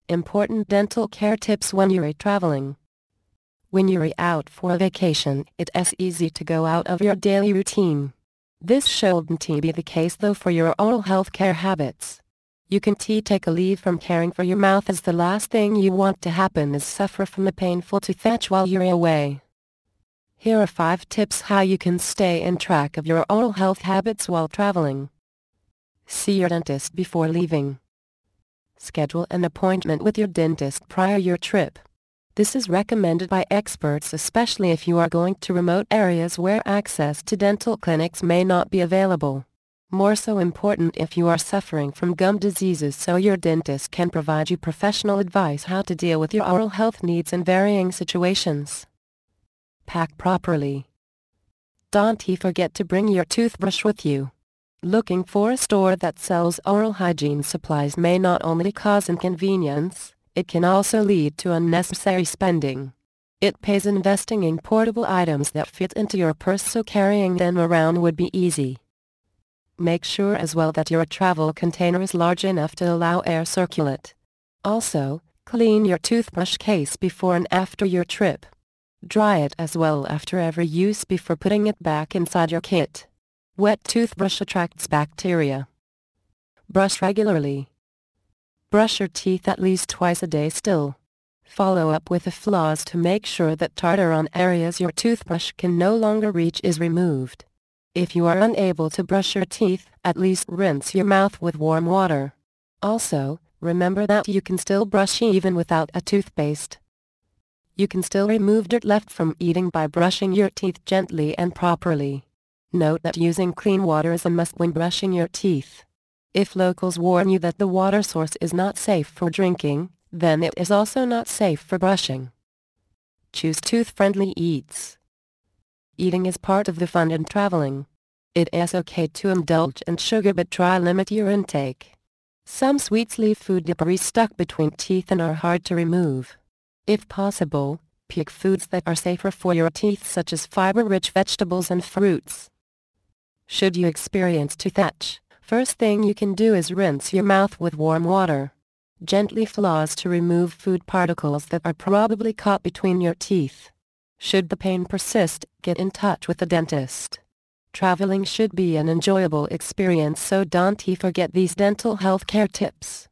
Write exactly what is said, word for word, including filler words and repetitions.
Important dental care tips when you're traveling. When you're out for a vacation, it's easy to go out of your daily routine. This shouldn't be the case though for your oral health care habits. You can take a leave from caring for your mouth, as the last thing you want to happen is suffer from a painful tooththatch while you're away. Here are five tips how you can stay in track of your oral health habits while traveling. See your dentist before leaving. Schedule an appointment with your dentist prior your trip. This is recommended by experts, especially if you are going to remote areas where access to dental clinics may not be available. More so important if you are suffering from gum diseases, so your dentist can provide you professional advice how to deal with your oral health needs in varying situations. Pack properly. Don't forget to bring your toothbrush with you. Looking for a store that sells oral hygiene supplies may not only cause inconvenience, it can also lead to unnecessary spending. It pays investing in portable items that fit into your purse, so carrying them around would be easy. Make sure as well that your travel container is large enough to allow air circulate. Also, clean your toothbrush case before and after your trip. Dry it as well after every use before putting it back inside your kit. Wet toothbrush attracts bacteria. Brush regularly. Brush your teeth at least twice a day still. Follow up with a floss to make sure that tartar on areas your toothbrush can no longer reach is removed. If you are unable to brush your teeth, at least rinse your mouth with warm water. Also, remember that you can still brush even without a toothpaste. You can still remove dirt left from eating by brushing your teeth gently and properly. Note that using clean water is a must when brushing your teeth. If locals warn you that the water source is not safe for drinking, then it is also not safe for brushing. Choose tooth-friendly eats. Eating is part of the fun in traveling. It is okay to indulge in sugar, but try limit your intake. Some sweets leave food debris stuck between teeth and are hard to remove. If possible, pick foods that are safer for your teeth, such as fiber-rich vegetables and fruits. Should you experience tooththatch, first thing you can do is rinse your mouth with warm water. Gently floss to remove food particles that are probably caught between your teeth. Should the pain persist, get in touch with the dentist. Traveling should be an enjoyable experience, so don't forget these dental health care tips.